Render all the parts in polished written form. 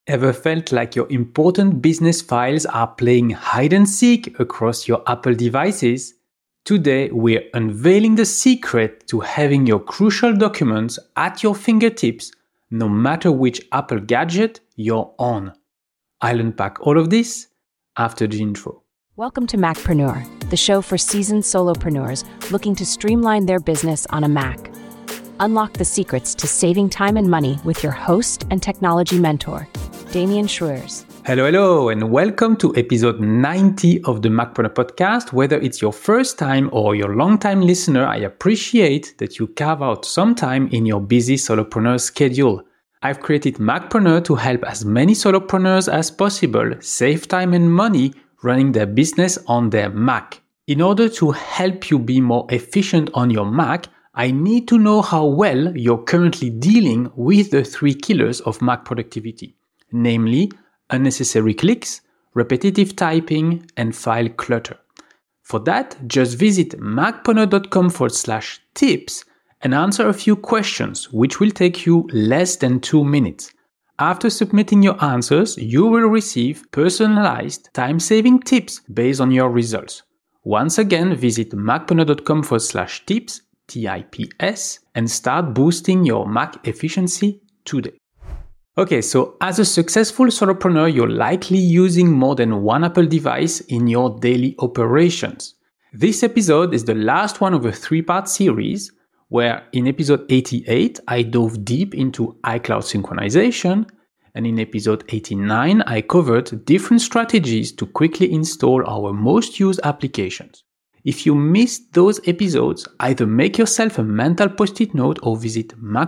Ever felt like your important business files are playing hide and seek across your Apple devices? Today, we're unveiling the secret to having your crucial documents at your fingertips, no matter which Apple gadget you're on. I'll unpack all of this after the intro. Welcome to Macpreneur, the show for seasoned solopreneurs looking to streamline their business on a Mac. Unlock the secrets to saving time and money with your host and technology mentor, Damien Schruers. Hello, and welcome to episode 90 of the Macpreneur podcast. Whether it's your first time or your long-time listener, I appreciate that you carve out some time in your busy solopreneur schedule. I've created Macpreneur to help as many solopreneurs as possible save time and money running their business on their Mac. In order to help you be more efficient on your Mac, I need to know how well you're currently dealing with the three killers of Mac productivity, namely unnecessary clicks, repetitive typing, and file clutter. For that, just visit macpreneur.com/tips and answer a few questions, which will take you less than 2 minutes. After submitting your answers, you will receive personalized time-saving tips based on your results. Once again, visit macpreneur.com/tips, TIPS, and start boosting your Mac efficiency today. Okay, so as a successful solopreneur, you're likely using more than one Apple device in your daily operations. This episode is the last one of a three-part series where in episode 88, I dove deep into iCloud synchronization, and in episode 89, I covered different strategies to quickly install our most used applications. If you missed those episodes, either make yourself a mental post-it note or visit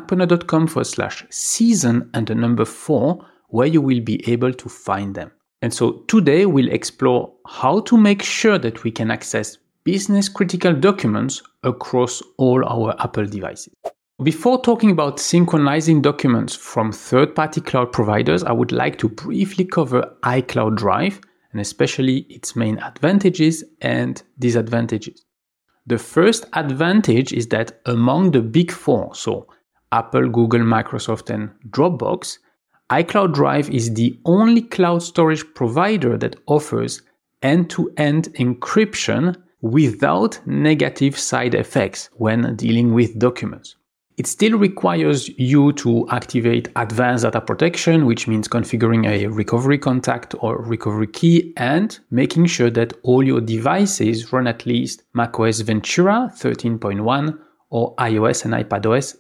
macpreneur.com/season and the number 4, where you will be able to find them. And so today we'll explore how to make sure that we can access business critical documents across all our Apple devices. Before talking about synchronizing documents from third-party cloud providers, I would like to briefly cover iCloud Drive, and especially its main advantages and disadvantages. The first advantage is that among the big four, so Apple, Google, Microsoft, and Dropbox, iCloud Drive is the only cloud storage provider that offers end-to-end encryption without negative side effects when dealing with documents. It still requires you to activate advanced data protection, which means configuring a recovery contact or recovery key and making sure that all your devices run at least macOS Ventura 13.1 or iOS and iPadOS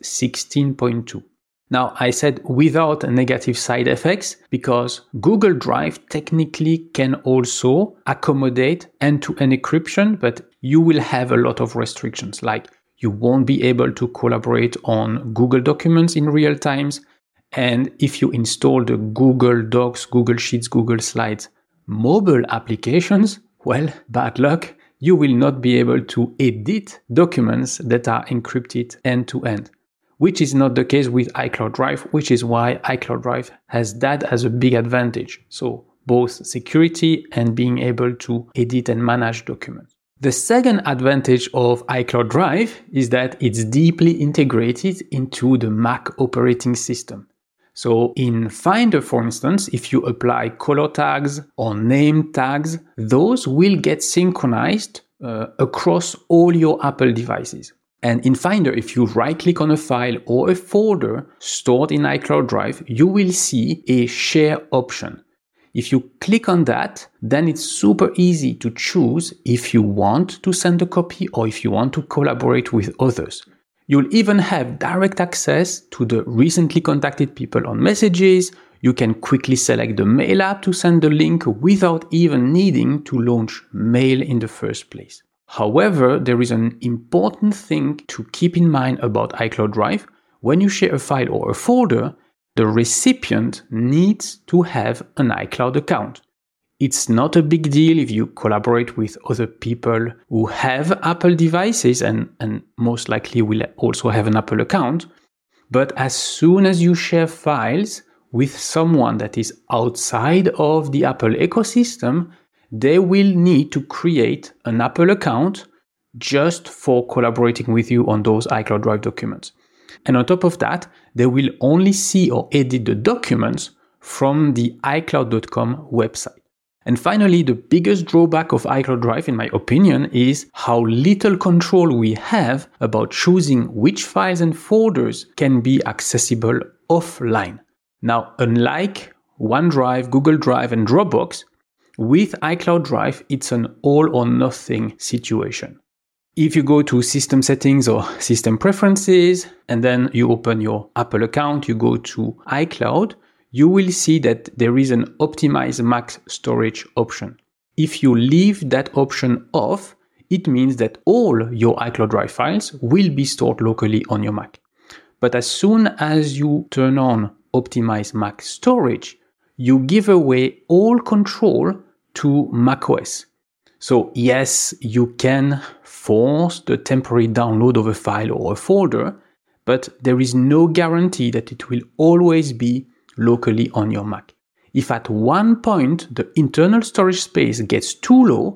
16.2. Now, I said without negative side effects because Google Drive technically can also accommodate end-to-end encryption, but you will have a lot of restrictions, like you won't be able to collaborate on Google Documents in real times. And if you install the Google Docs, Google Sheets, Google Slides mobile applications, well, bad luck, you will not be able to edit documents that are encrypted end to end, which is not the case with iCloud Drive, which is why iCloud Drive has that as a big advantage. So both security and being able to edit and manage documents. The second advantage of iCloud Drive is that it's deeply integrated into the Mac operating system. So in Finder, for instance, if you apply color tags or name tags, those will get synchronized across all your Apple devices. And in Finder, if you right-click on a file or a folder stored in iCloud Drive, you will see a share option. If you click on that, then it's super easy to choose if you want to send a copy or if you want to collaborate with others. You'll even have direct access to the recently contacted people on Messages. You can quickly select the Mail app to send the link without even needing to launch Mail in the first place. However, there is an important thing to keep in mind about iCloud Drive. When you share a file or a folder, the recipient needs to have an iCloud account. It's not a big deal if you collaborate with other people who have Apple devices and most likely will also have an Apple account. But as soon as you share files with someone that is outside of the Apple ecosystem, they will need to create an Apple account just for collaborating with you on those iCloud Drive documents. And on top of that, they will only see or edit the documents from the iCloud.com website. And finally, the biggest drawback of iCloud Drive, in my opinion, is how little control we have about choosing which files and folders can be accessible offline. Now, unlike OneDrive, Google Drive, and Dropbox, with iCloud Drive, it's an all or nothing situation. If you go to System Settings or System Preferences, and then you open your Apple account, you go to iCloud, you will see that there is an Optimize Max Storage option. If you leave that option off, it means that all your iCloud Drive files will be stored locally on your Mac. But as soon as you turn on Optimize Max Storage, you give away all control to macOS. So yes, you can force the temporary download of a file or a folder, but there is no guarantee that it will always be locally on your Mac. If at one point the internal storage space gets too low,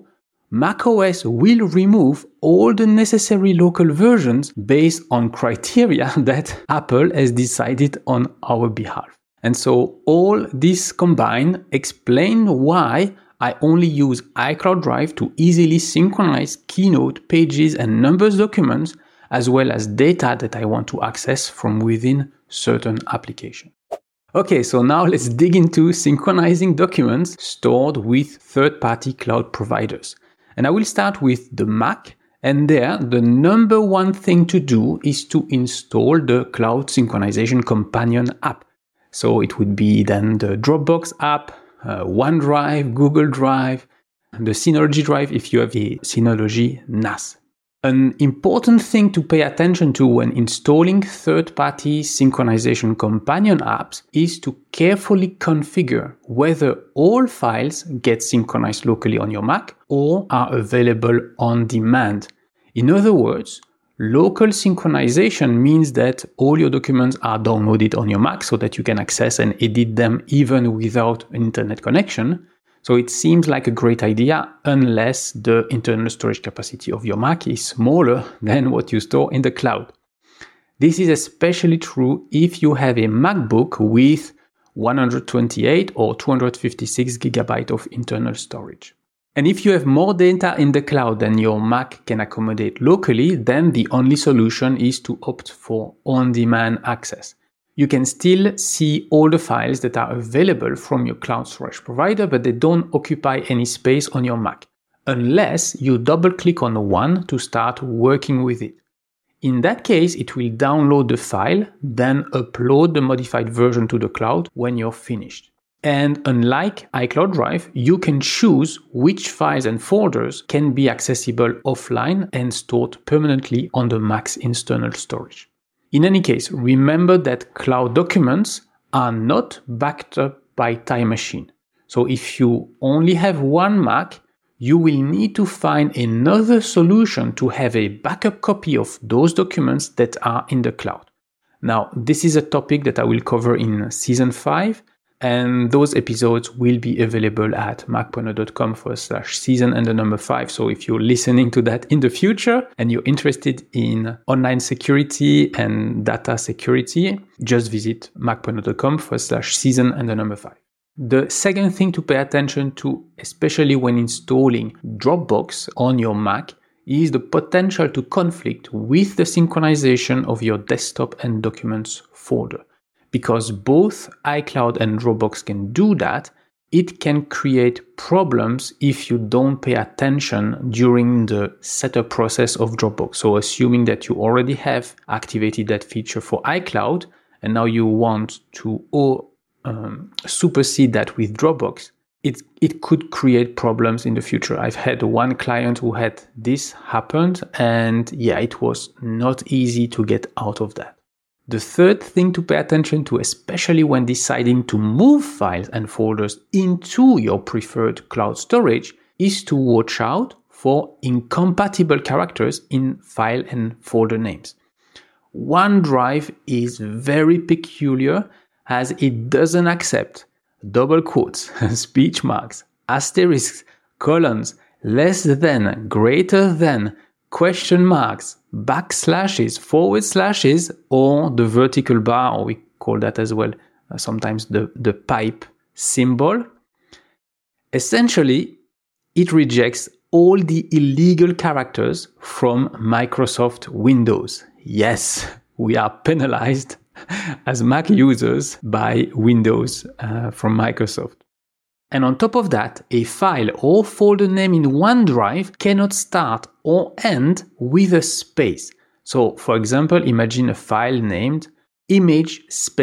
macOS will remove all the necessary local versions based on criteria that Apple has decided on our behalf. And so all this combined explain why I only use iCloud Drive to easily synchronize Keynote, Pages, and Numbers documents, as well as data that I want to access from within certain applications. Okay, so now let's dig into synchronizing documents stored with third-party cloud providers. And I will start with the Mac, and there the number one thing to do is to install the Cloud Synchronization Companion app. So it would be then the Dropbox app, OneDrive, Google Drive, the Synology Drive if you have a Synology NAS. An important thing to pay attention to when installing third-party synchronization companion apps is to carefully configure whether all files get synchronized locally on your Mac or are available on demand. In other words, local synchronization means that all your documents are downloaded on your Mac so that you can access and edit them even without an internet connection. So it seems like a great idea unless the internal storage capacity of your Mac is smaller than what you store in the cloud. This is especially true if you have a MacBook with 128 or 256 GB of internal storage. And if you have more data in the cloud than your Mac can accommodate locally, then the only solution is to opt for on-demand access. You can still see all the files that are available from your cloud storage provider, but they don't occupy any space on your Mac, unless you double-click on one to start working with it. In that case, it will download the file, then upload the modified version to the cloud when you're finished. And unlike iCloud Drive, you can choose which files and folders can be accessible offline and stored permanently on the Mac's internal storage. In any case, remember that cloud documents are not backed up by Time Machine. So if you only have one Mac, you will need to find another solution to have a backup copy of those documents that are in the cloud. Now, this is a topic that I will cover in Season 5, and those episodes will be available at macpointner.com/season and the number 5. So if you're listening to that in the future and you're interested in online security and data security, just visit macpointner.com/season and the number 5. The second thing to pay attention to, especially when installing Dropbox on your Mac, is the potential to conflict with the synchronization of your desktop and documents folder. Because both iCloud and Dropbox can do that, it can create problems if you don't pay attention during the setup process of Dropbox. So assuming that you already have activated that feature for iCloud, and now you want to supersede that with Dropbox, it could create problems in the future. I've had one client who had this happened, and it was not easy to get out of that. The third thing to pay attention to, especially when deciding to move files and folders into your preferred cloud storage, is to watch out for incompatible characters in file and folder names. OneDrive is very peculiar as it doesn't accept double quotes, speech marks, asterisks, colons, less than, greater than, question marks, backslashes, forward slashes, or the vertical bar, or we call that as well sometimes the pipe symbol. Essentially, it rejects all the illegal characters from Microsoft Windows. Yes, we are penalized as Mac users by Windows from Microsoft. And on top of that, a file or folder name in OneDrive cannot start or end with a space. So, for example, imagine a file named image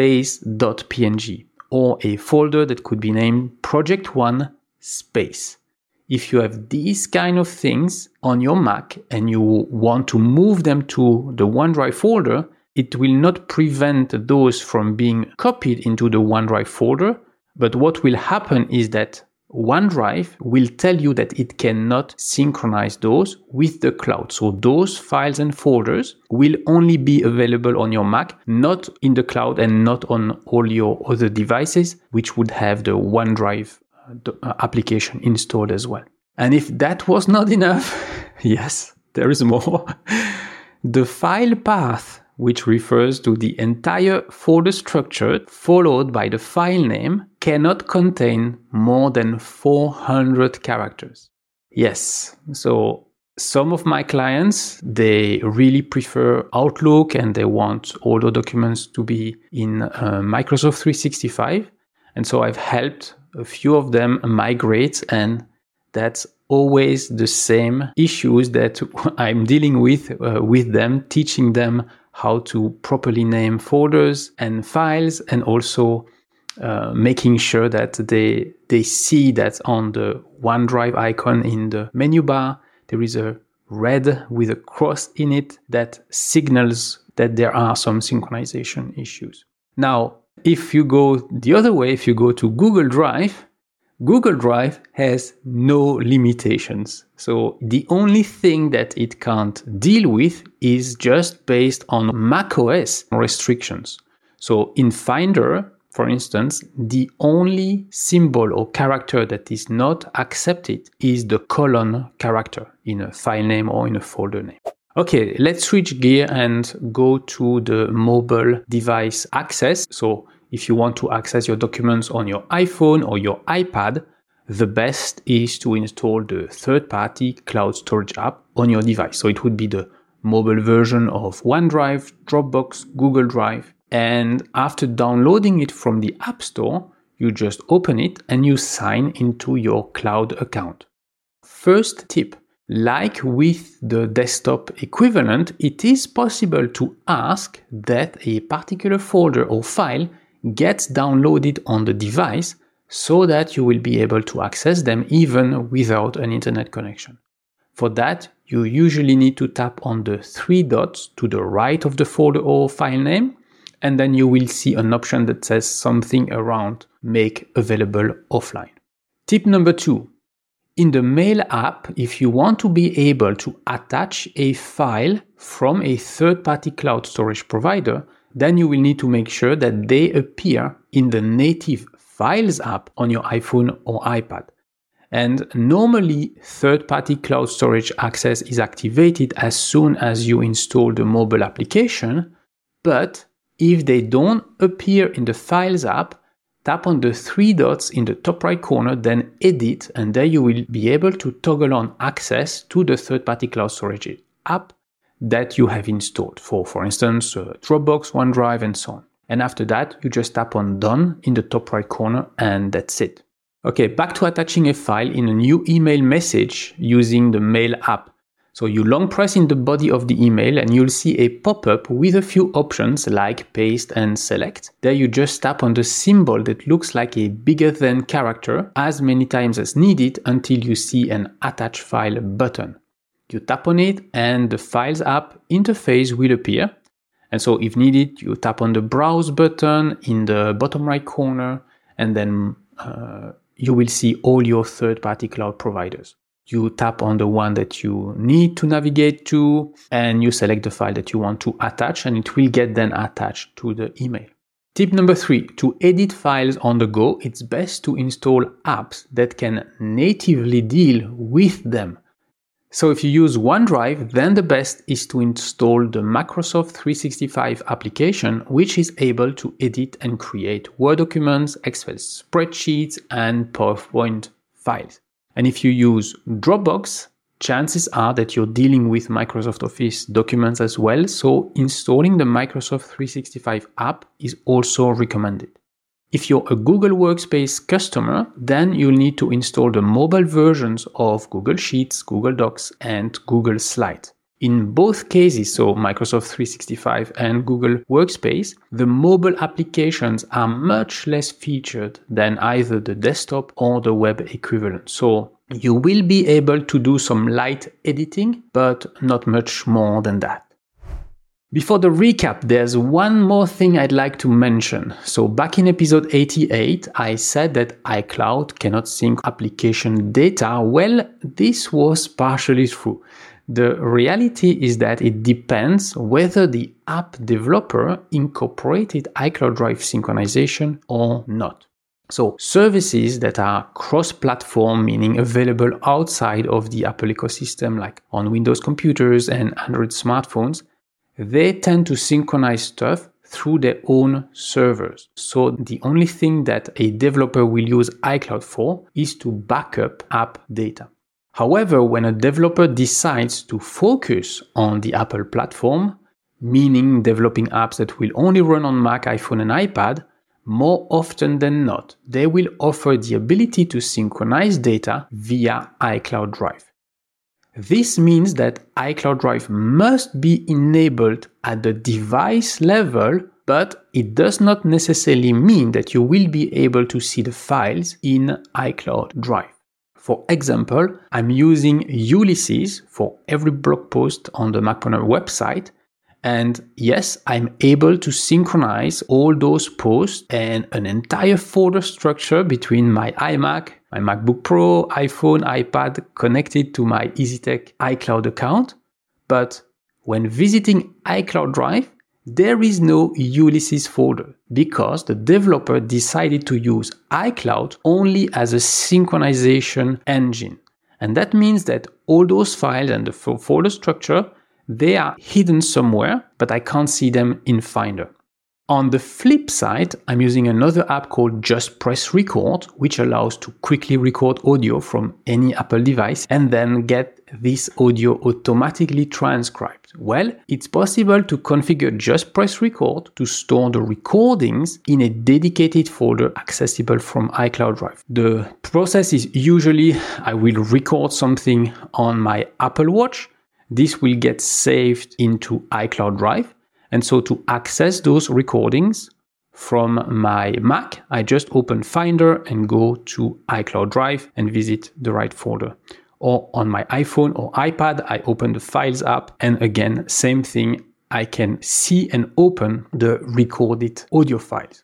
space.png or a folder that could be named project1 space. If you have these kind of things on your Mac and you want to move them to the OneDrive folder, it will not prevent those from being copied into the OneDrive folder. But what will happen is that OneDrive will tell you that it cannot synchronize those with the cloud. So those files and folders will only be available on your Mac, not in the cloud and not on all your other devices, which would have the OneDrive application installed as well. And if that was not enough, yes, there is more. The file path, which refers to the entire folder structure followed by the file name, cannot contain more than 400 characters. Yes, so some of my clients, they really prefer Outlook and they want all the documents to be in Microsoft 365. And so I've helped a few of them migrate, and that's always the same issues that I'm dealing with them, teaching them how to properly name folders and files, and also making sure that they see that on the OneDrive icon in the menu bar, there is a red with a cross in it that signals that there are some synchronization issues. Now, if you go the other way, if you go to Google Drive has no limitations. So the only thing that it can't deal with is just based on macOS restrictions. So in Finder, for instance, the only symbol or character that is not accepted is the colon character in a file name or in a folder name. Okay, let's switch gear and go to the mobile device access. So if you want to access your documents on your iPhone or your iPad, the best is to install the third-party cloud storage app on your device. So it would be the mobile version of OneDrive, Dropbox, Google Drive. And after downloading it from the App Store, you just open it and you sign into your cloud account. First tip, like with the desktop equivalent, it is possible to ask that a particular folder or file gets downloaded on the device so that you will be able to access them even without an internet connection. For that, you usually need to tap on the three dots to the right of the folder or file name, and then you will see an option that says something around Make Available Offline. Tip number 2. In the Mail app, if you want to be able to attach a file from a third-party cloud storage provider, then you will need to make sure that they appear in the native Files app on your iPhone or iPad. And normally, third-party cloud storage access is activated as soon as you install the mobile application, but if they don't appear in the Files app, tap on the three dots in the top right corner, then Edit, and there you will be able to toggle on access to the third-party cloud storage app that you have installed for instance, Dropbox, OneDrive, and so on. And after that, you just tap on Done in the top right corner, and that's it. Okay, back to attaching a file in a new email message using the Mail app. So you long press in the body of the email and you'll see a pop-up with a few options like Paste and Select. There you just tap on the symbol that looks like a bigger than character as many times as needed until you see an Attach File button. You tap on it and the Files app interface will appear. And so if needed, you tap on the Browse button in the bottom right corner, and then you will see all your third-party cloud providers. You tap on the one that you need to navigate to, and you select the file that you want to attach, and it will get then attached to the email. Tip number 3, to edit files on the go, it's best to install apps that can natively deal with them. So if you use OneDrive, then the best is to install the Microsoft 365 application, which is able to edit and create Word documents, Excel spreadsheets, and PowerPoint files. And if you use Dropbox, chances are that you're dealing with Microsoft Office documents as well, so installing the Microsoft 365 app is also recommended. If you're a Google Workspace customer, then you'll need to install the mobile versions of Google Sheets, Google Docs, and Google Slides. In both cases, so Microsoft 365 and Google Workspace, the mobile applications are much less featured than either the desktop or the web equivalent. So you will be able to do some light editing, but not much more than that. Before the recap, there's one more thing I'd like to mention. So back in episode 88, I said that iCloud cannot sync application data. Well, this was partially true. The reality is that it depends whether the app developer incorporated iCloud Drive synchronization or not. So services that are cross-platform, meaning available outside of the Apple ecosystem, like on Windows computers and Android smartphones, they tend to synchronize stuff through their own servers. So the only thing that a developer will use iCloud for is to back up app data. However, when a developer decides to focus on the Apple platform, meaning developing apps that will only run on Mac, iPhone, and iPad, more often than not, they will offer the ability to synchronize data via iCloud Drive. This means that iCloud Drive must be enabled at the device level, but it does not necessarily mean that you will be able to see the files in iCloud Drive. For example, I'm using Ulysses for every blog post on the Macpreneur website. And yes, I'm able to synchronize all those posts and an entire folder structure between my iMac, my MacBook Pro, iPhone, iPad connected to my EasyTech iCloud account. But when visiting iCloud Drive, there is no Ulysses folder because the developer decided to use iCloud only as a synchronization engine. And that means that all those files and the folder structure, they are hidden somewhere, but I can't see them in Finder. On the flip side, I'm using another app called Just Press Record, which allows to quickly record audio from any Apple device and then get this audio automatically transcribed. Well, it's possible to configure Just Press Record to store the recordings in a dedicated folder accessible from iCloud Drive. The process is usually I will record something on my Apple Watch. This will get saved into iCloud Drive. And so to access those recordings from my Mac, I just open Finder and go to iCloud Drive and visit the right folder. Or on my iPhone or iPad, I open the Files app. And again, same thing, I can see and open the recorded audio files.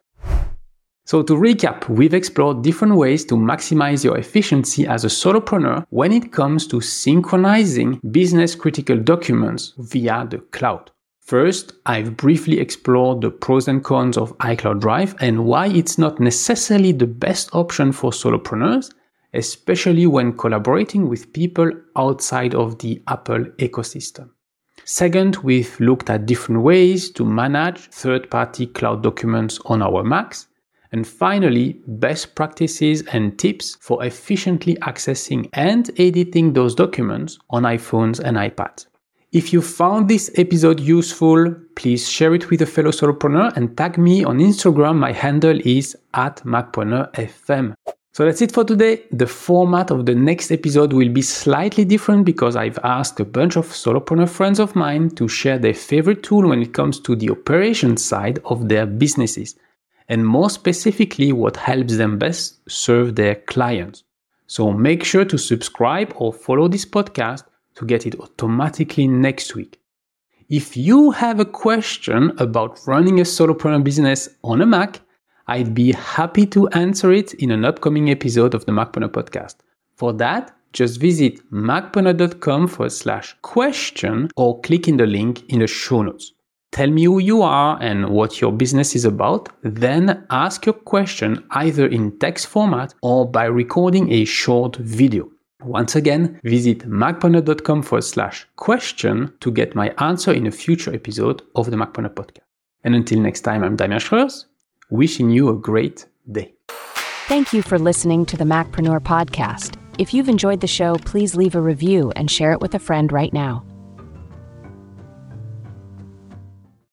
So to recap, we've explored different ways to maximize your efficiency as a solopreneur when it comes to synchronizing business-critical documents via the cloud. First, I've briefly explored the pros and cons of iCloud Drive and why it's not necessarily the best option for solopreneurs, especially when collaborating with people outside of the Apple ecosystem. Second, we've looked at different ways to manage third-party cloud documents on our Macs. And finally, best practices and tips for efficiently accessing and editing those documents on iPhones and iPads. If you found this episode useful, please share it with a fellow solopreneur and tag me on Instagram. My handle is @MacpreneurFM. So that's it for today. The format of the next episode will be slightly different because I've asked a bunch of solopreneur friends of mine to share their favorite tool when it comes to the operations side of their businesses, and more specifically what helps them best serve their clients. So make sure to subscribe or follow this podcast to get it automatically next week. If you have a question about running a solopreneur business on a Mac, I'd be happy to answer it in an upcoming episode of the Macpreneur podcast. For that, just visit macpreneur.com/question or click in the link in the show notes. Tell me who you are and what your business is about, then ask your question either in text format or by recording a short video. Once again, visit macpreneur.com/question to get my answer in a future episode of the Macpreneur podcast. And until next time, I'm Damien Schreurs, wishing you a great day. Thank you for listening to the Macpreneur podcast. If you've enjoyed the show, please leave a review and share it with a friend right now.